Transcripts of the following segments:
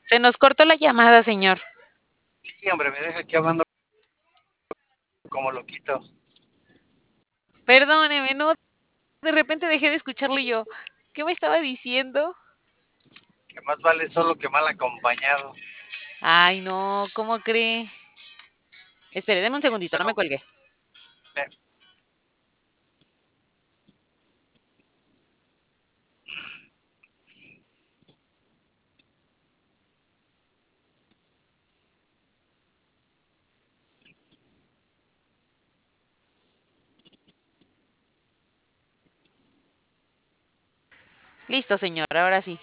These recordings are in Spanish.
Se nos cortó la llamada, señor. Sí, hombre, me deja aquí hablando como loquito. Perdóneme, no, de repente dejé de escucharlo y yo. ¿Qué me estaba diciendo? Que más vale solo que mal acompañado. Ay, no, ¿cómo cree? Espere, deme un segundito, no me Bueno, cuelgue. eh, Listo, señor, ahora sí.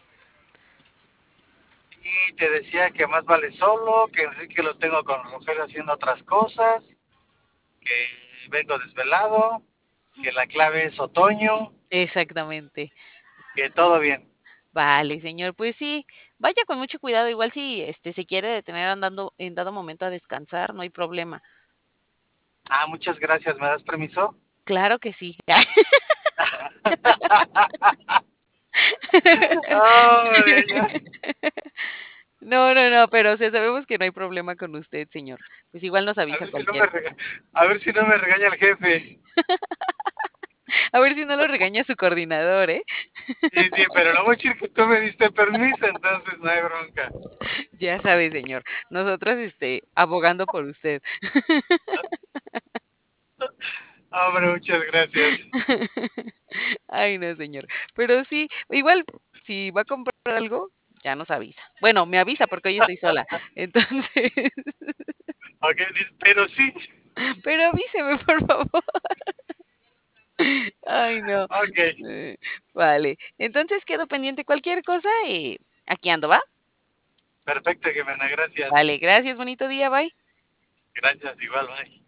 y te decía que más vale solo, que Enrique lo tengo con Rogelio haciendo otras cosas, que vengo desvelado, que la clave es otoño, Exactamente. que todo bien. Vale, señor, pues sí, vaya con mucho cuidado, igual si se quiere detener andando en dado momento a descansar, no hay problema. Ah, muchas gracias, ¿me das permiso? Claro que sí. Hombre, ya. No, no, no, pero o sea, sabemos que no hay problema con usted, señor. Pues igual nos A avisa ver si no me cualquier rega- a ver si no me regaña el jefe. A ver si no lo regaña su coordinador, ¿eh? Sí, sí, pero no voy a decir que tú me diste permiso, entonces no hay bronca. Ya sabe, señor. Nosotras, abogando por usted. Hombre, muchas gracias. Ay, no, señor. Pero sí, igual, si va a comprar algo, ya nos avisa. Bueno, me avisa porque hoy estoy sola. Entonces, Ok, pero sí. pero avíseme, por favor. Ay, no. Ok, Eh, Vale. Entonces quedo pendiente cualquier cosa y aquí ando, ¿va? perfecto, Jimena, gracias. Vale, gracias, bonito día, bye. Gracias, igual, bye.